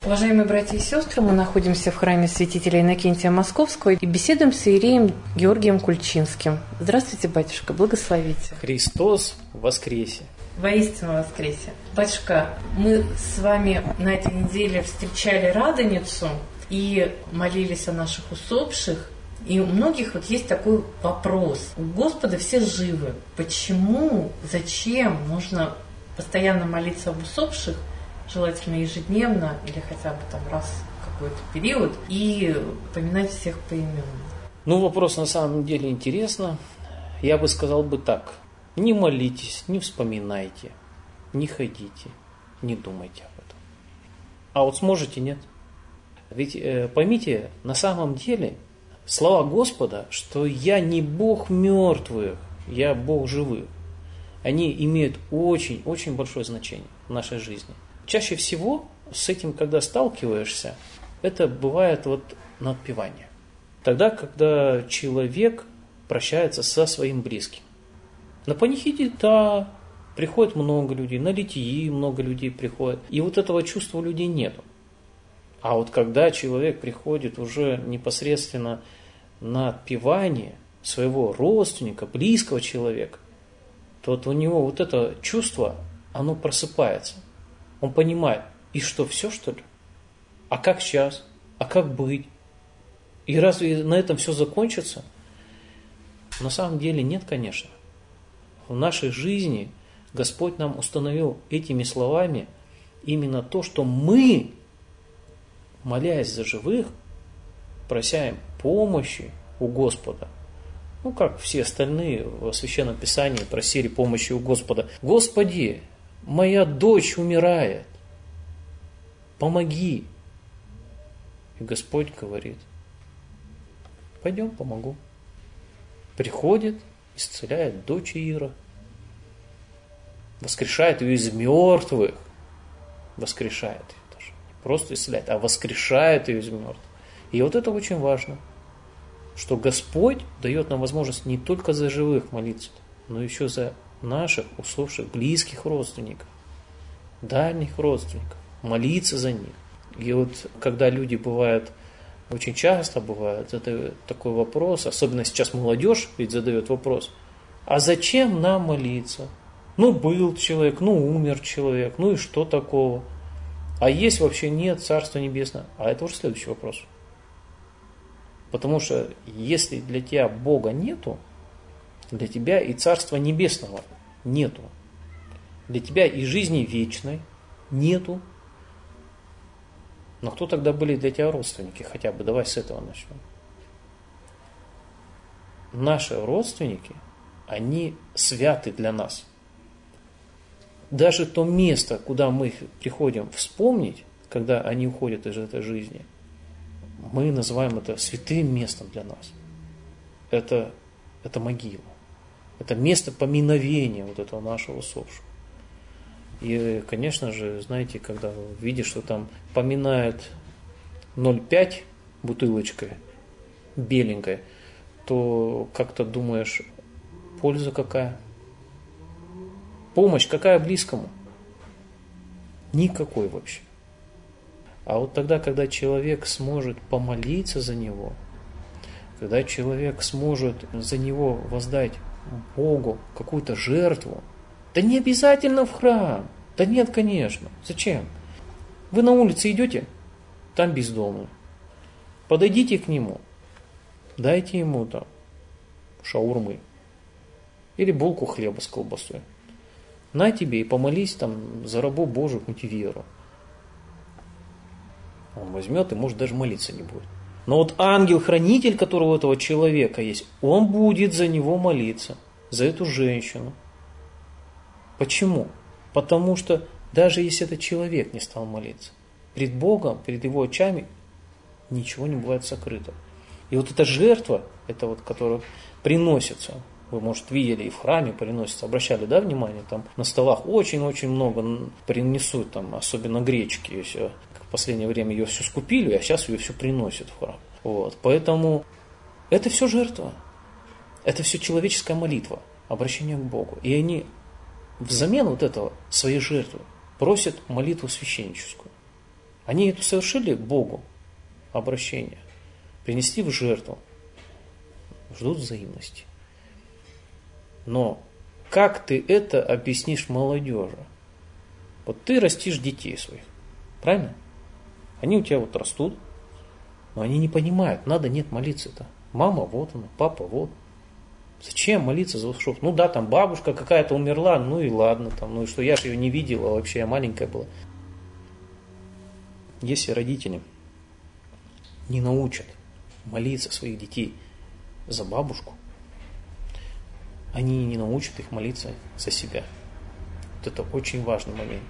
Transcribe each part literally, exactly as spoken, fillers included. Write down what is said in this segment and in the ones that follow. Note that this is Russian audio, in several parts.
Уважаемые братья и сестры, мы находимся в храме святителя Иннокентия Московского и беседуем с иереем Георгием Кульчинским. Здравствуйте, батюшка, благословите. Христос воскресе! Воистину воскресе! Батюшка, мы с вами на этой неделе встречали Радоницу и молились о наших усопших. И у многих вот есть такой вопрос. У Господа все живы. Почему, зачем нужно постоянно молиться об усопших, желательно ежедневно или хотя бы там раз в какой-то период, и поминать всех поименно? Ну, вопрос на самом деле интересно. Я бы сказал бы так. Не молитесь, не вспоминайте, не ходите, не думайте об этом. А вот сможете, нет? Ведь э, поймите, на самом деле слова Господа, что я не Бог мертвых, я Бог живых, они имеют очень-очень большое значение в нашей жизни. Чаще всего с этим, когда сталкиваешься, это бывает вот на отпевание. Тогда, когда человек прощается со своим близким. На панихиде, да, приходит много людей, на литии много людей приходит. И вот этого чувства у людей нету. А вот когда человек приходит уже непосредственно на отпевание своего родственника, близкого человека, то вот у него вот это чувство, оно просыпается. Он понимает, и что, все что ли? А как сейчас? А как быть? И разве на этом все закончится? На самом деле нет, конечно. В нашей жизни Господь нам установил этими словами именно то, что мы, молясь за живых, просяем помощи у Господа. Ну, как все остальные в Священном Писании просили помощи у Господа. Господи, моя дочь умирает, помоги. И Господь говорит, пойдем, помогу. Приходит, исцеляет дочь Иира, воскрешает ее из мертвых, воскрешает ее даже, не просто исцеляет, а воскрешает ее из мертвых. И вот это очень важно, что Господь дает нам возможность не только за живых молиться, но еще за наших усопших близких родственников, дальних родственников, молиться за них. И вот когда люди бывают, очень часто бывает, это такой вопрос, особенно сейчас молодежь ведь задает вопрос, а зачем нам молиться? Ну был человек, ну умер человек, ну и что такого? А есть вообще нет Царства Небесного? А это уже следующий вопрос. Потому что если для тебя Бога нету, для тебя и Царства Небесного нету. Для тебя и жизни вечной нету. Но кто тогда были для тебя родственники? Хотя бы давай с этого начнем. Наши родственники, они святы для нас. Даже то место, куда мы их приходим вспомнить, когда они уходят из этой жизни, мы называем это святым местом для нас. Это, это могила. Это место поминовения вот этого нашего усопшего. И, конечно же, знаете, когда видишь, что там поминают ноль пять бутылочкой, беленькой, то как-то думаешь, польза какая? Помощь какая близкому? Никакой вообще. А вот тогда, когда человек сможет помолиться за него, когда человек сможет за него воздать Богу какую-то жертву, да не обязательно в храм. Да нет, конечно. Зачем? Вы на улице идете, там бездомный. Подойдите к нему, дайте ему там шаурмы или булку хлеба с колбасой. На тебе и помолись там за рабу Божию Мутиверу. Он возьмет и, может, даже молиться не будет. Но вот ангел-хранитель, который у этого человека есть, он будет за него молиться, за эту женщину. Почему? Потому что даже если этот человек не стал молиться, перед Богом, перед его очами ничего не бывает сокрыто. И вот эта жертва, это вот, которая приносится, вы, может, видели и в храме приносится, обращали, да, внимание, там на столах очень-очень много принесут, там, особенно гречки, если в последнее время ее все скупили, а сейчас ее все приносят в храм. Вот. Поэтому это все жертва, это все человеческая молитва, обращение к Богу. И они взамен вот этого своей жертвы просят молитву священническую. Они это совершили Богу обращение, принести в жертву, ждут взаимности. Но как ты это объяснишь молодежи? Вот ты растишь детей своих, правильно? Они у тебя вот растут, но они не понимают, надо, нет, молиться-то. Мама вот она, папа вот. Зачем молиться за ушов? Ну да, там бабушка какая-то умерла, ну и ладно, там, ну и что, я же ее не видела, вообще я маленькая была. Если родители не научат молиться своих детей за бабушку, они не научат их молиться за себя. Вот это очень важный момент.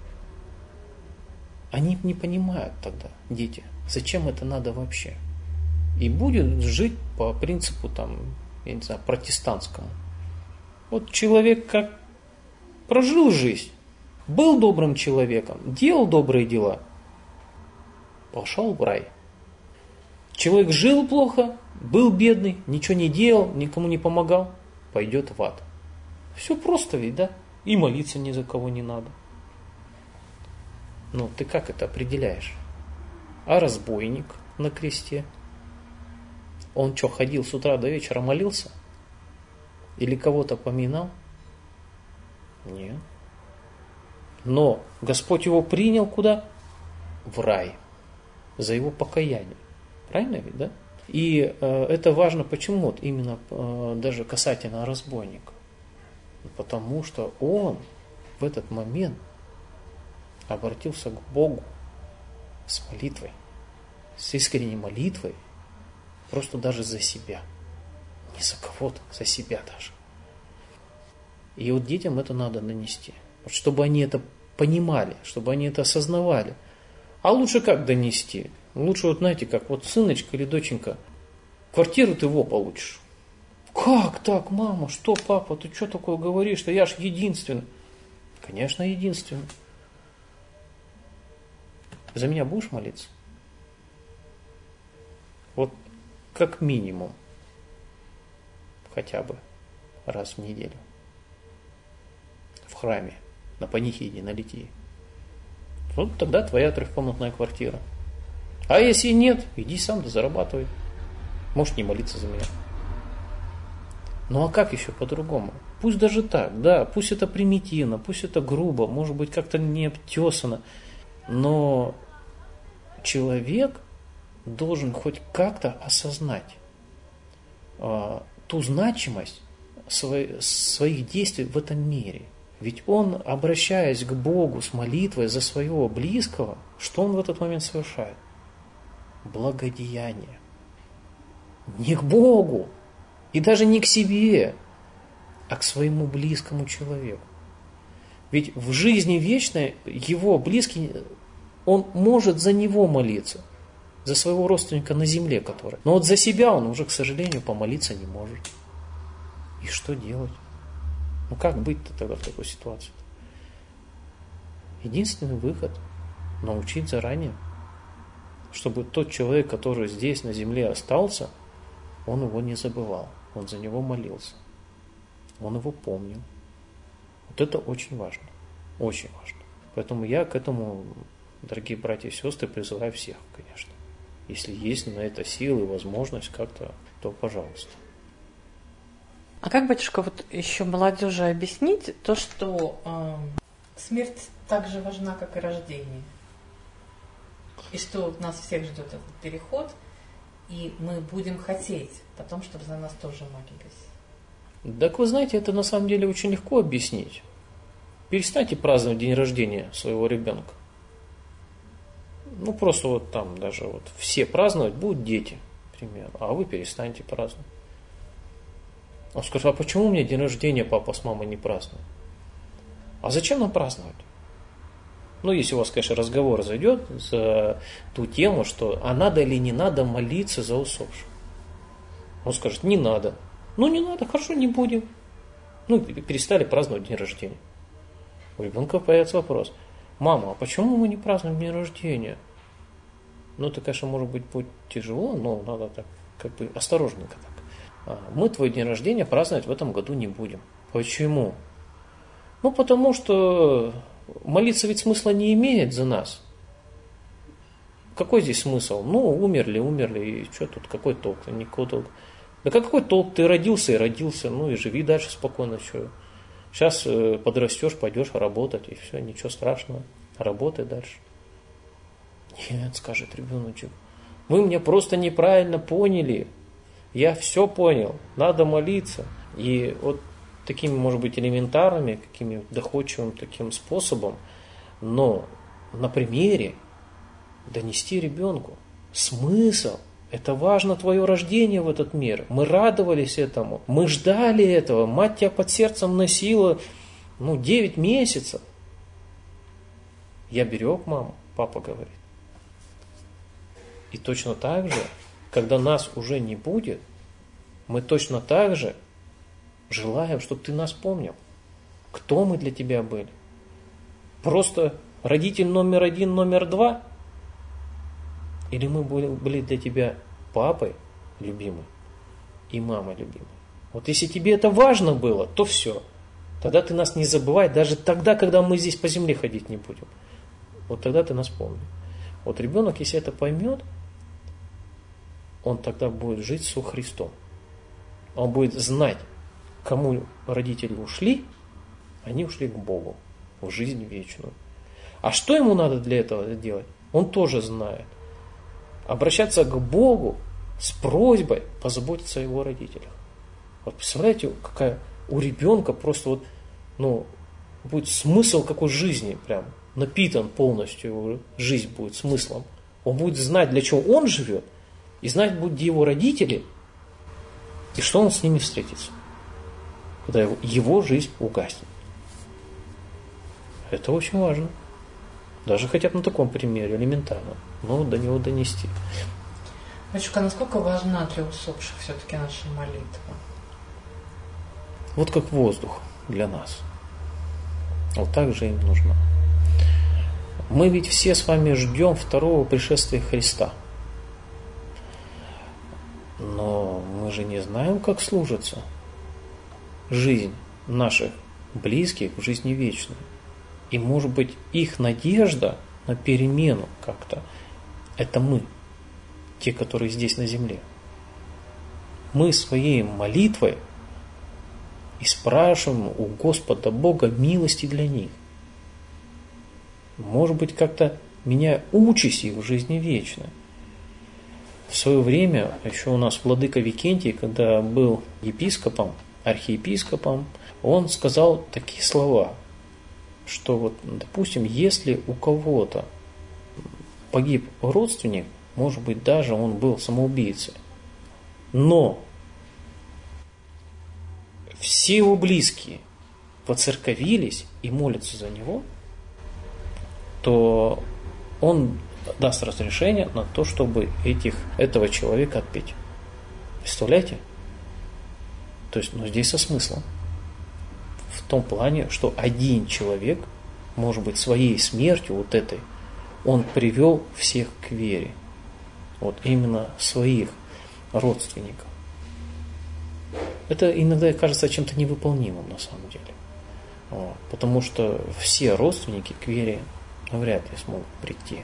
Они не понимают тогда, дети, зачем это надо вообще. И будет жить по принципу, там, я не знаю, протестантскому. Вот человек как прожил жизнь, был добрым человеком, делал добрые дела, пошел в рай. Человек жил плохо, был бедный, ничего не делал, никому не помогал, пойдет в ад. Все просто ведь, да? И молиться ни за кого не надо. Ну, ты как это определяешь? А разбойник на кресте? Он что, ходил с утра до вечера, молился? Или кого-то поминал? Нет. Но Господь его принял куда? В рай. За его покаяние. Правильно ведь, да? И э, это важно почему? Вот именно э, даже касательно разбойника. Потому что он в этот момент обратился к Богу с молитвой, с искренней молитвой, просто даже за себя. Не за кого-то, за себя даже. И вот детям это надо донести. Вот чтобы они это понимали, чтобы они это осознавали. А лучше как донести? Лучше вот знаете, как вот сыночка или доченька, квартиру ты его получишь. Как так, мама, что, папа, ты что такое говоришь? Да я ж единственный. Конечно, единственный. За меня будешь молиться? Вот как минимум, хотя бы раз в неделю. В храме, на панихиде, на литии. Вот тогда твоя трехкомнатная квартира. А если нет, иди сам да зарабатывай. Можешь не молиться за меня. Ну а как еще по-другому? Пусть даже так, да, пусть это примитивно, пусть это грубо, может быть как-то не обтесано, но человек должен хоть как-то осознать э, ту значимость свои, своих действий в этом мире. Ведь он, обращаясь к Богу с молитвой за своего близкого, что он в этот момент совершает? Благодеяние. Не к Богу, и даже не к себе, а к своему близкому человеку. Ведь в жизни вечной его близкий, он может за него молиться, за своего родственника на земле, который. Но вот за себя он уже, к сожалению, помолиться не может. И что делать? Ну как быть-то тогда в такой ситуации? Единственный выход – научить заранее, чтобы тот человек, который здесь на земле остался, он его не забывал, он за него молился, он его помнил. Вот это очень важно, очень важно. Поэтому я к этому, дорогие братья и сестры, призываю всех, конечно. Если есть на это силы и возможность как-то, то пожалуйста. А как, батюшка, вот еще молодежи объяснить то, что э, смерть так же важна, как и рождение? И что нас всех ждет этот переход, и мы будем хотеть потом, чтобы за нас тоже молились. Так вы знаете, это на самом деле очень легко объяснить. Перестаньте праздновать день рождения своего ребенка. Ну, просто вот там даже вот все праздновать будут дети, к примеру, а вы перестаньте праздновать. Он скажет, а почему у меня день рождения папа с мамой не празднуют? А зачем нам праздновать? Ну, если у вас, конечно, разговор зайдет за ту тему, что а надо или не надо молиться за усопших. Он скажет, не надо. Ну, не надо, хорошо, не будем. Ну, перестали праздновать день рождения. У ребенка появится вопрос. Мама, а почему мы не празднуем день рождения? Ну, это, конечно, может быть, будет тяжело, но надо так, как бы, осторожненько так. Мы твой день рождения праздновать в этом году не будем. Почему? Ну, потому что молиться ведь смысла не имеет за нас. какой здесь смысл? Ну, умерли, умерли, и что тут, какой толк? Никакого толка. Да какой толк? Ты родился и родился, ну и живи дальше спокойно. Что? Сейчас подрастешь, пойдешь работать, и все, ничего страшного. Работай дальше. Нет, скажет ребеночек, вы меня просто неправильно поняли. Я все понял, надо молиться. И вот такими, может быть, элементарными, какими доходчивым таким способом, но на примере донести ребенку смысл. Это важно, твое рождение в этот мир. Мы радовались этому, мы ждали этого. Мать тебя под сердцем носила, ну, девять месяцев. Я берег маму, папа говорит. И точно так же, когда нас уже не будет, мы точно так же желаем, чтобы ты нас помнил. Кто мы для тебя были? Просто родитель номер один, номер два? Или мы были для тебя папой любимый и мамой любимой? Вот если тебе это важно было, то все. Тогда ты нас не забывай, даже тогда, когда мы здесь по земле ходить не будем. Вот тогда ты нас помни. Вот ребенок, если это поймет, он тогда будет жить со Христом. Он будет знать, кому родители ушли, они ушли к Богу, в жизнь вечную. А что ему надо для этого делать? Он тоже знает. Обращаться к Богу с просьбой позаботиться о его родителях. Вот представляете, какая у ребенка просто вот, ну, будет смысл какой жизни, прям напитан полностью, его жизнь будет смыслом. Он будет знать, для чего он живет, и знать будет, где его родители, и что он с ними встретится, когда его, его жизнь угаснет. Это очень важно. Даже хотя бы на таком примере, элементарно, но до него донести. Батюшка, насколько важна для усопших все-таки наша молитва? Вот как воздух для нас. Вот так же им нужна. Мы ведь все с вами ждем второго пришествия Христа. Но мы же не знаем, как служится жизнь наших близких в жизни вечной. И, может быть, их надежда на перемену как-то – это мы, те, которые здесь на земле. Мы своей молитвой и спрашиваем у Господа Бога милости для них. Может быть, как-то меняя участь их в жизни вечной. В свое время, еще у нас владыка Викентий, когда был епископом, архиепископом, он сказал такие слова, что вот, допустим, если у кого-то погиб родственник, может быть, даже он был самоубийцей, но все его близкие воцерковились и молятся за него, то он даст разрешение на то, чтобы этих, этого человека отпеть. Представляете? То есть, ну, здесь со смыслом. В том плане, что один человек, может быть, своей смертью вот этой, он привел всех к вере. Вот именно своих родственников. Это иногда кажется чем-то невыполнимым на самом деле. Вот, потому что все родственники к вере навряд ли смогут прийти.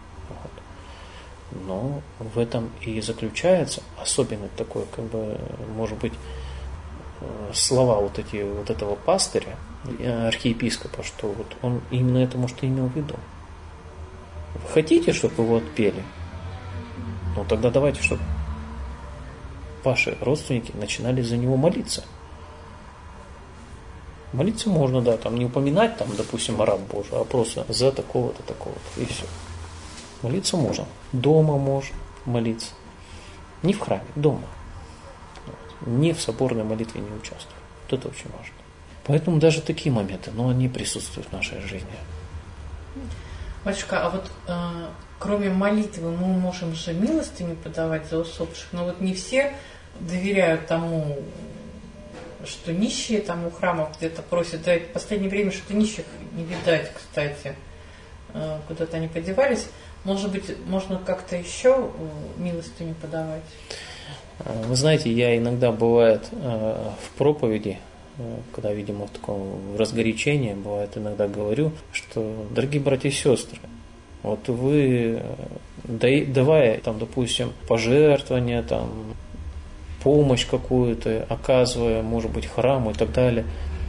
Вот. Но в этом и заключается особенно такое, как бы, может быть, слова вот эти вот этого пастыря, архиепископа, что вот он именно это, может, и имел в виду. Вы хотите, чтобы его отпели? Ну тогда давайте, чтобы ваши родственники начинали за него молиться. Молиться можно, да, там не упоминать, там, допустим, раб Божий, а просто за такого-то, такого-то, и все. Молиться можно. Дома можно молиться. Не в храме, дома. Не в соборной молитве не участвовать. Вот это очень важно. Поэтому даже такие моменты, но они присутствуют в нашей жизни. Батюшка, а вот э, кроме молитвы мы можем же милостыню подавать за усопших, но вот не все доверяют тому, что нищие там у храмов где-то просят. Да, в последнее время что-то нищих не видать, кстати. Э, куда-то они подевались. Может быть, можно как-то еще милостыню подавать? Вы знаете, я иногда бывает э, в проповеди, э, когда, видимо, в таком разгорячении, бывает иногда говорю, что, дорогие братья и сестры, Вот вы, давая, там, допустим, пожертвования, там, помощь какую-то, оказывая, может быть, храму и так далее,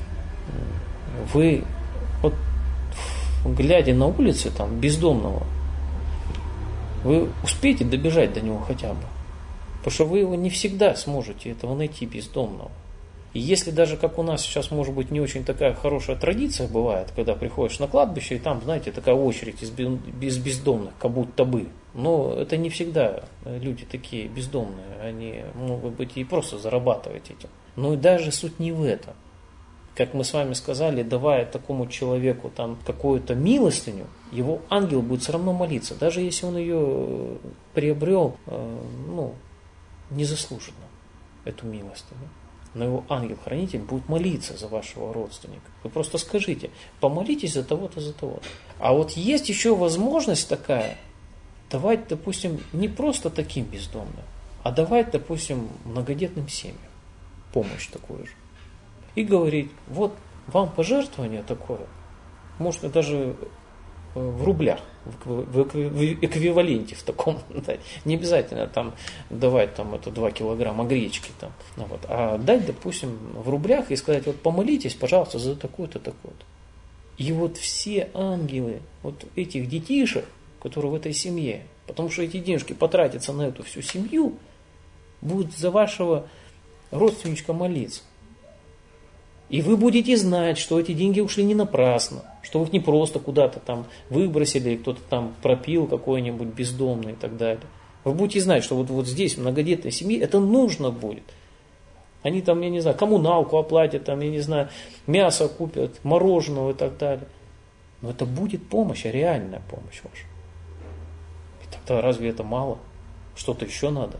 вы, вот, глядя на улице, там, бездомного, вы успеете добежать до него хотя бы. Потому что вы его не всегда сможете этого найти, бездомного. И если даже, как у нас сейчас, может быть, не очень такая хорошая традиция бывает, когда приходишь на кладбище, и там, знаете, такая очередь из бездомных, как будто бы. Но это не всегда люди такие бездомные. Они могут быть и просто зарабатывать этим. Но и даже суть не в этом. Как мы с вами сказали, давая такому человеку там какую-то милостыню, его ангел будет все равно молиться. Даже если он ее приобрел, ну, незаслуженно, эту милостыню. Но его ангел-хранитель будет молиться за вашего родственника. Вы просто скажите, помолитесь за того-то, за того-то. А вот есть еще возможность такая, давать, допустим, не просто таким бездомным, а давать, допустим, многодетным семьям помощь такую же. И говорить, вот вам пожертвование такое, можно даже в рублях, в эквиваленте в таком, да, не обязательно там давать там это два килограмма гречки там, ну, вот, а дать, допустим, в рублях и сказать, вот помолитесь, пожалуйста, за такую-то, такую-то. И вот все ангелы вот этих детишек, которые в этой семье, потому что эти денежки потратятся на эту всю семью, будут за вашего родственничка молиться. И вы будете знать, что эти деньги ушли не напрасно, что вы их не просто куда-то там выбросили, или кто-то там пропил какой-нибудь бездомный и так далее. Вы будете знать, что вот, вот здесь, в многодетной семье, это нужно будет. Они там, я не знаю, коммуналку оплатят, там, я не знаю, мясо купят, мороженого и так далее. Но это будет помощь, а реальная помощь ваша. И тогда разве это мало? Что-то еще надо?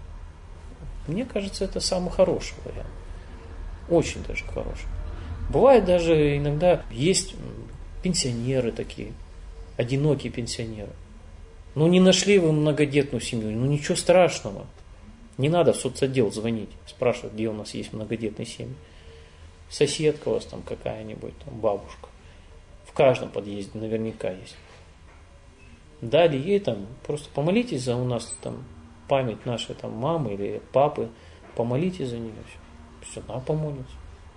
Мне кажется, это самый хороший вариант. Очень даже хороший. Бывает даже иногда есть пенсионеры такие, одинокие пенсионеры. Ну не нашли вы многодетную семью, ну ничего страшного. Не надо в соцотдел звонить, спрашивать, где у нас есть многодетные семьи. Соседка у вас там какая-нибудь, там бабушка. В каждом подъезде наверняка есть. Дали ей там, просто помолитесь за у нас там память нашей там мамы или папы, помолитесь за нее. Все. Все, она помолится.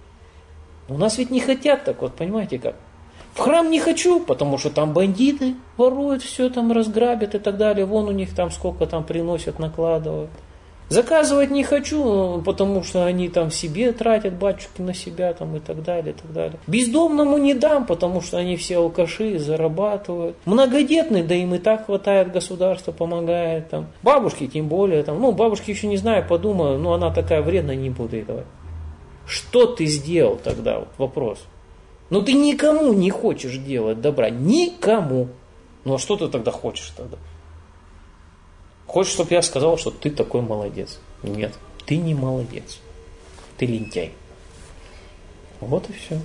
У нас ведь не хотят так, вот понимаете как. В храм не хочу, потому что там бандиты воруют, все там разграбят и так далее. Вон у них там сколько там приносят, накладывают. Заказывать не хочу, потому что они там себе тратят, батюшки на себя там и так далее, и так далее. Бездомному не дам, потому что они все алкаши, зарабатывают. Многодетный, да им и так хватает, государство помогает. Там. Бабушки тем более, там, ну бабушки еще не знаю, подумаю, ну она такая вредная, не буду ей давать. Что ты сделал тогда? Вот вопрос. Ну ты никому не хочешь делать добра, никому. Ну а что ты тогда хочешь тогда? Хочешь, чтобы я сказал, что ты такой молодец? Нет, ты не молодец. Ты лентяй. Вот и все.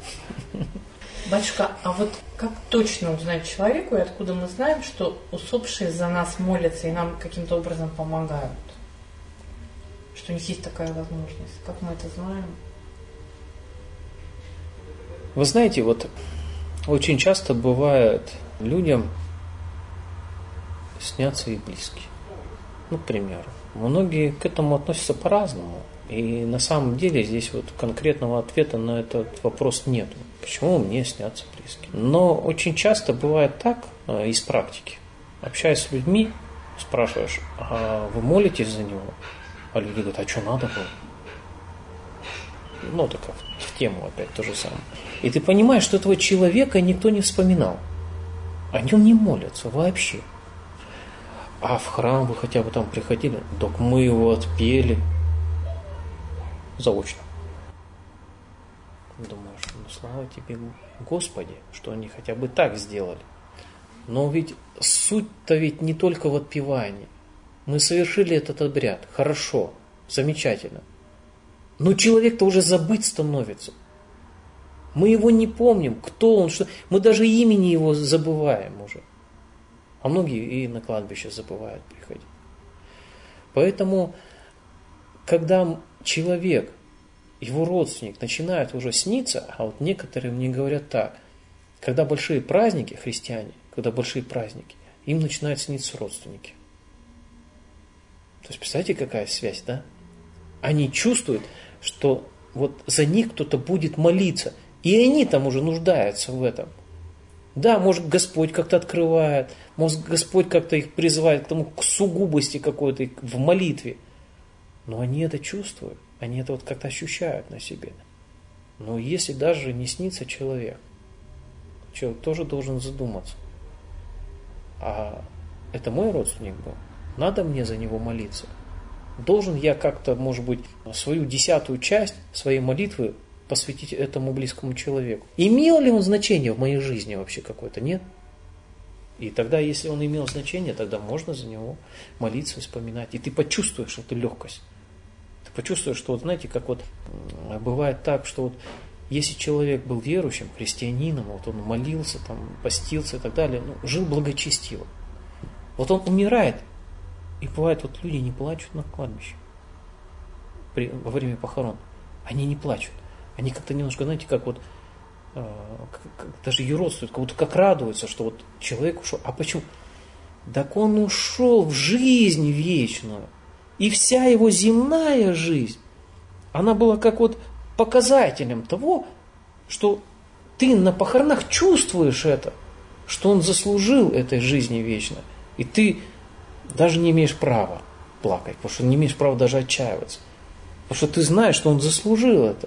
Батюшка, а вот как точно узнать человеку, и откуда мы знаем, что усопшие за нас молятся и нам каким-то образом помогают? Что у них есть такая возможность. Как мы это знаем? Вы знаете, вот очень часто бывает людям снятся их близкие. Ну, к примеру. Многие к этому относятся по-разному. И на самом деле здесь вот конкретного ответа на этот вопрос нет. Почему мне снятся близкие? Но очень часто бывает так, из практики. Общаясь с людьми, спрашиваешь, а вы молитесь за него? А люди говорят, а что надо было? Ну, так в тему опять то же самое. И ты понимаешь, что этого человека никто не вспоминал. О нем не молятся вообще. А в храм вы хотя бы там приходили? Так мы его отпели. Заочно. Думаешь, ну слава тебе, Господи, что они хотя бы так сделали. Но ведь суть-то ведь не только в отпевании. Мы совершили этот обряд. Хорошо, замечательно. Но человек-то уже забыть становится. Мы его не помним, кто он, что. Мы даже имени его забываем уже. А многие и на кладбище забывают приходить. Поэтому, когда человек, его родственник начинает уже сниться, а вот некоторые мне говорят так, когда большие праздники, христиане, когда большие праздники, им начинают сниться родственники. То есть, представляете, какая связь, да? Они чувствуют, что вот за них кто-то будет молиться, и они там уже нуждаются в этом. Да, может, Господь как-то открывает, может, Господь как-то их призывает к тому, к сугубости какой-то в молитве. Но они это чувствуют, они это вот как-то ощущают на себе. Но если даже не снится человек, человек тоже должен задуматься. А это мой родственник был? Надо мне за него молиться? Должен я как-то, может быть, свою десятую часть своей молитвы посвятить этому близкому человеку? Имел ли он значение в моей жизни вообще какое-то? Нет. И тогда, если он имел значение, тогда можно за него молиться, вспоминать. И ты почувствуешь эту легкость. Ты почувствуешь, что, вот знаете, как вот бывает так, что вот если человек был верующим, христианином, вот он молился, там, постился и так далее, ну, жил благочестиво. Вот он умирает, и бывает, вот люди не плачут на кладбище при, во время похорон. Они не плачут. Они как-то немножко, знаете, как вот, э, как, как, даже юродствуют, как будто как радуются, что вот человек ушел. А почему? Так он ушел в жизнь вечную. И вся его земная жизнь, она была как вот показателем того, что ты на похоронах чувствуешь это, что он заслужил этой жизни вечной. И ты даже не имеешь права плакать, потому что не имеешь права даже отчаиваться. Потому что ты знаешь, что он заслужил это.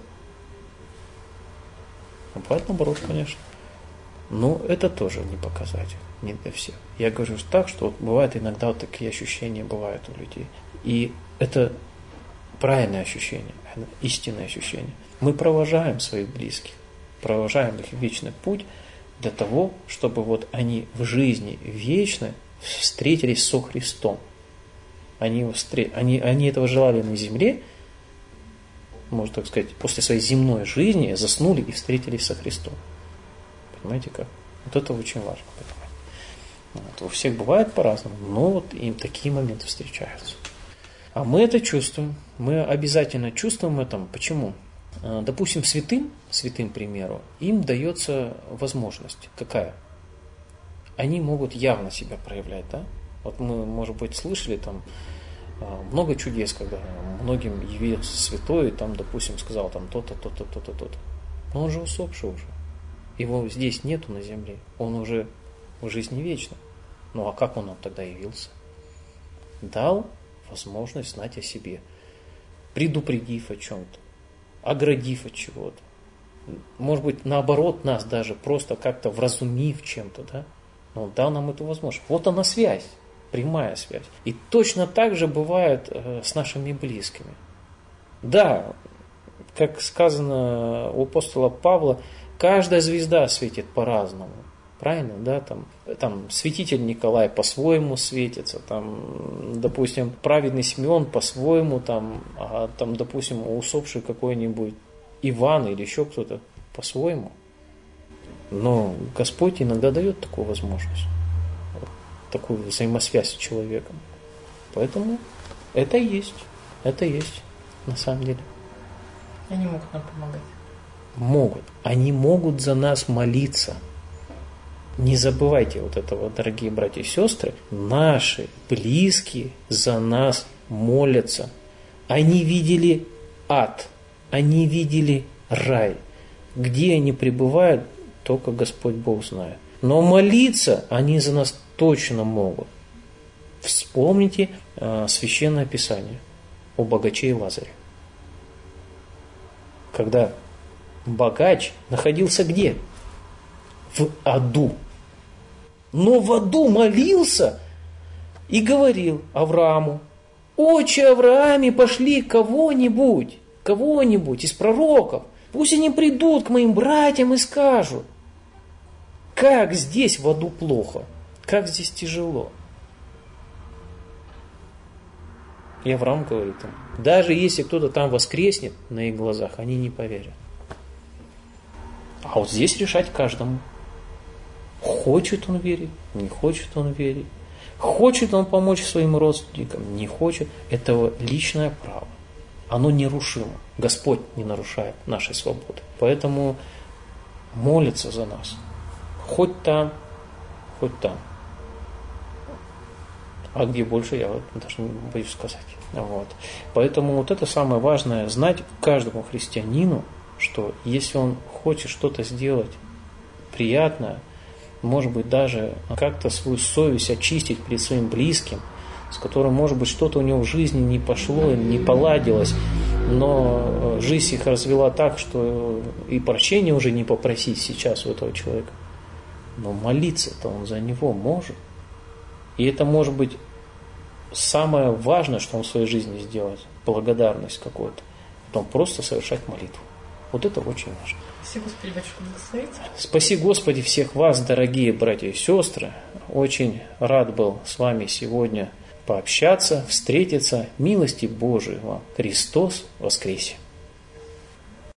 А бывает наоборот, конечно. Но это тоже не показатель, не для всех. Я говорю так, что вот бывает иногда вот такие ощущения бывают у людей. И это правильное ощущение, истинное ощущение. Мы провожаем своих близких, провожаем их в вечный путь для того, чтобы вот они в жизни вечной встретились со Христом. Они, встр... они, они этого желали на земле, можно так сказать, после своей земной жизни заснули и встретились со Христом. Понимаете как? Вот это очень важно понимать. Вот. У всех бывает по-разному, но вот им такие моменты встречаются. А мы это чувствуем. Мы обязательно чувствуем это. Почему? Допустим, святым, святым, к примеру, им дается возможность. Какая? Они могут явно себя проявлять, да? Вот мы, может быть, слышали там много чудес, когда многим явился святой, и там, допустим, сказал там то-то, то-то, то-то, то-то. Но он же усопший уже. Его здесь нету на земле. Он уже в жизни вечной. Ну а как он нам тогда явился? Дал возможность знать о себе, предупредив о чем-то, оградив от чего-то. Может быть, наоборот, нас даже просто как-то вразумив чем-то, да? Но он дал нам эту возможность. Вот она связь, прямая связь. И точно так же бывает э, с нашими близкими. Да, как сказано у апостола Павла, каждая звезда светит по-разному. Правильно, да, там, там святитель Николай по-своему светится, там, допустим, праведный Симеон по-своему, там, а, там, допустим, усопший какой-нибудь Иван или еще кто-то по-своему. Но Господь иногда дает такую возможность, такую взаимосвязь с человеком. Поэтому это есть, это есть на самом деле. Они могут нам помогать. Могут. Они могут за нас молиться. Не забывайте вот этого, дорогие братья и сестры. Наши близкие за нас молятся. Они видели ад. Они видели рай. Где они пребывают, только Господь Бог знает. Но молиться они за нас точно могут. Вспомните э, Священное Писание о богаче и Лазаре. Когда богач находился где? В аду. Но в аду молился и говорил Аврааму: «Отче Аврааме, пошли кого-нибудь, кого-нибудь из пророков, пусть они придут к моим братьям и скажут, как здесь в аду плохо, как здесь тяжело». И Авраам говорит им: даже если кто-то там воскреснет на их глазах, они не поверят. А вот здесь решать каждому. Хочет он верить, не хочет он верить. Хочет он помочь своим родственникам, не хочет. Это его личное право. Оно нерушимо. Господь не нарушает нашей свободы. Поэтому молится за нас. Хоть там, хоть там. А где больше, я вот даже не боюсь сказать. Вот. Поэтому вот это самое важное, знать каждому христианину, что если он хочет что-то сделать приятное, может быть, даже как-то свою совесть очистить перед своим близким, с которым, может быть, что-то у него в жизни не пошло, не поладилось, но жизнь их развела так, что и прощения уже не попросить сейчас у этого человека. Но молиться-то он за него может. И это может быть самое важное, что он в своей жизни сделает, благодарность какую-то. Потом просто совершать молитву. Вот это очень важно. Спасибо, Господи, батюшка, благословите. Спаси, Господи, всех вас, дорогие братья и сестры. Очень рад был с вами сегодня пообщаться, встретиться. Милости Божией вам. Христос воскресе!